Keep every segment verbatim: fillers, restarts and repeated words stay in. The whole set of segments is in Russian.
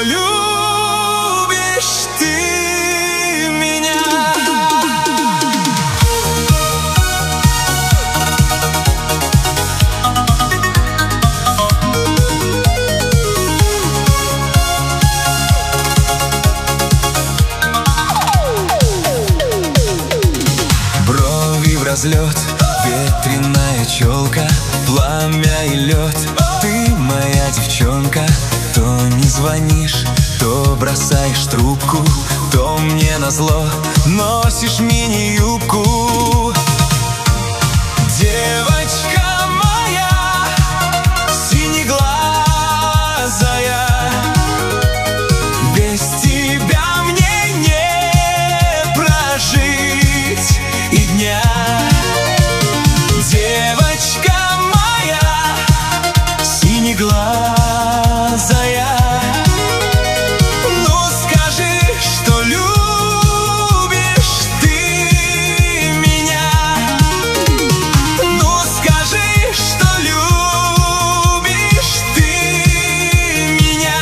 любишь ты меня. Брови в разлет, ветреная челка, пламя и лед. Ты моя девчонка. То не звонишь, то бросаешь трубку, то мне назло носишь мини-юбку. Девочка моя, синеглазая, без тебя мне не прожить и дня. Девочка моя, синеглазая, ну скажи, что любишь ты меня. Ну скажи, что любишь ты меня.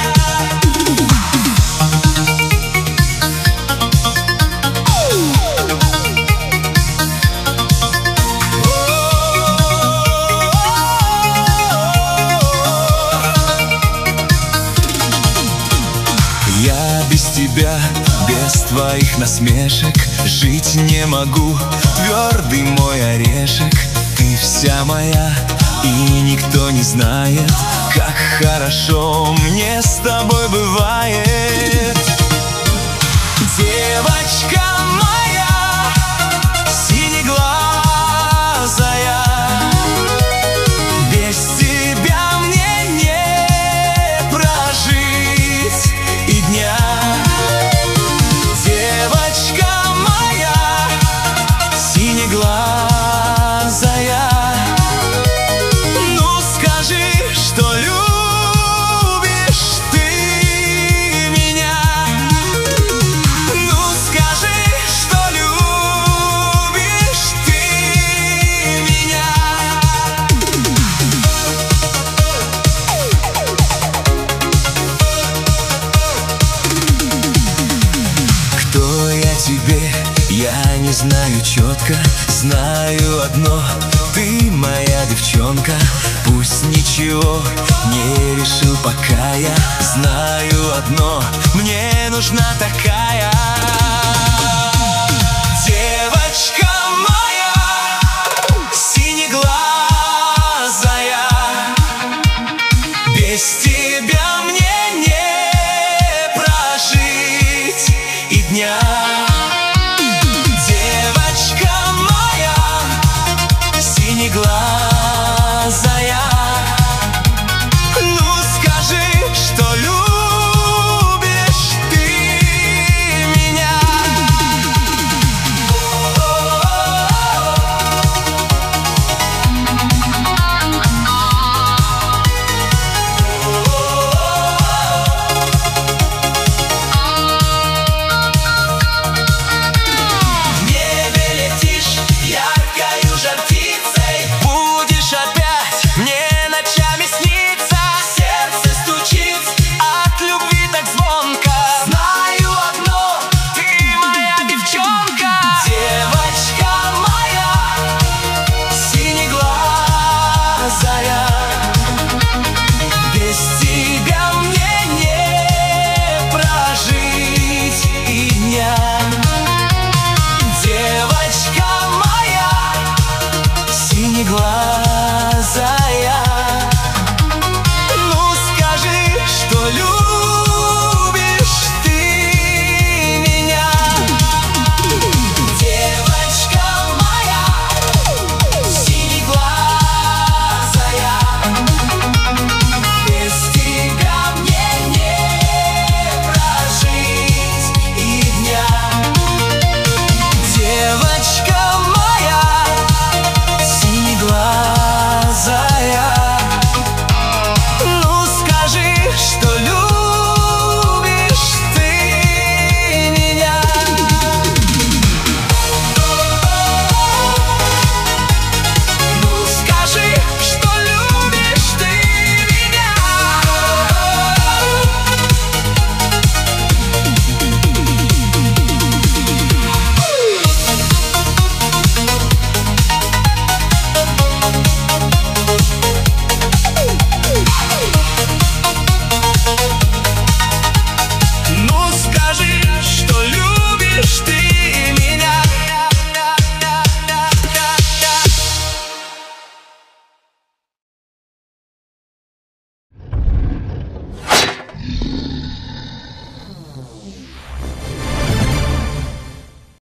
Я без тебя, без твоих насмешек жить не могу. Твердый мой орешек, ты вся моя, и никто не знает, как хорошо мне с тобой бывает. Девочка моя, синеглазая, без тебя мне не прожить и дня. Девочка моя, синеглазая, ну скажи, что любишь ты меня. Ну скажи, что любишь ты меня. Кто я тебе, я не знаю четко. Знаю одно, ты моя девчонка. Пусть ничего не решил пока я. Знаю одно, мне нужна такая. Девочка моя, синеглазая, без тебя мне не прожить и дня.